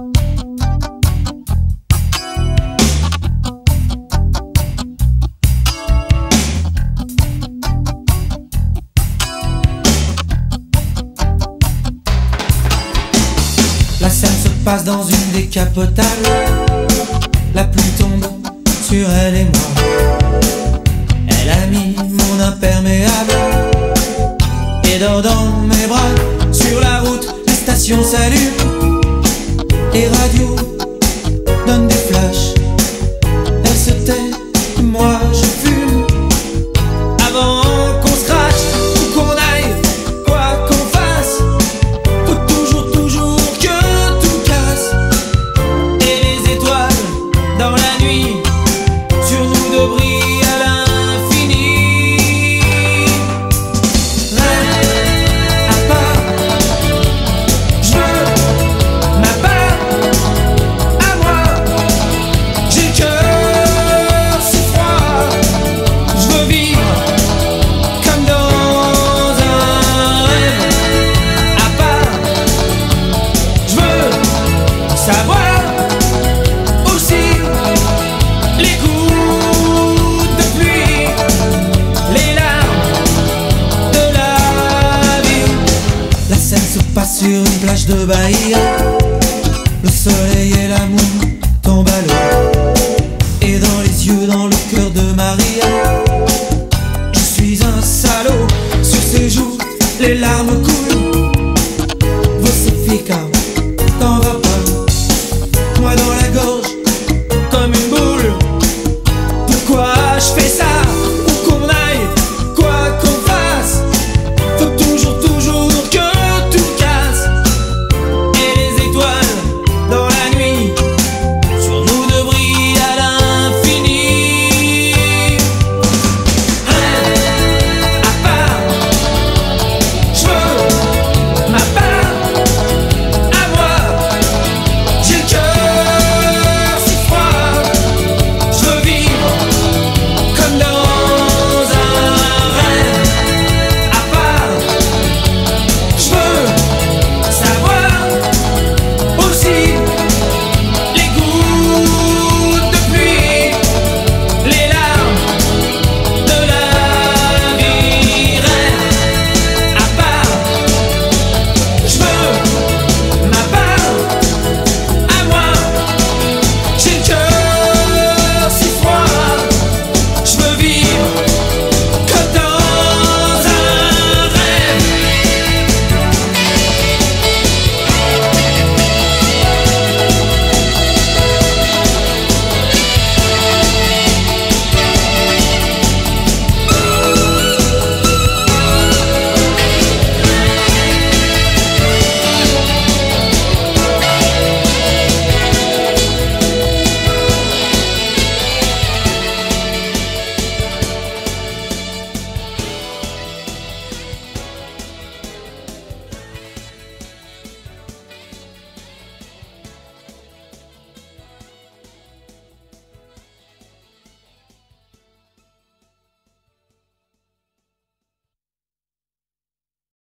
La scène se passe dans une décapotable. La pluie tombe sur elle et moi. Elle a mis mon imperméable et dort dans mes bras. Sur la route, les stations s'allument, les radios donnent des flashs. Elle se tait, moi je fume. Avant qu'on se crache ou qu'on aille, quoi qu'on fasse, faut toujours que tout casse. Et les étoiles dans la nuit sur nous deux brillent à l'infini. Rêve à part, je veux ma part à moi. J'ai le cœur si froid, je veux vivre comme dans un rêve. À part, je veux savoir aussi les gouttes de pluie, les larmes de la vie. La scène se passe sur une plage de Bahia.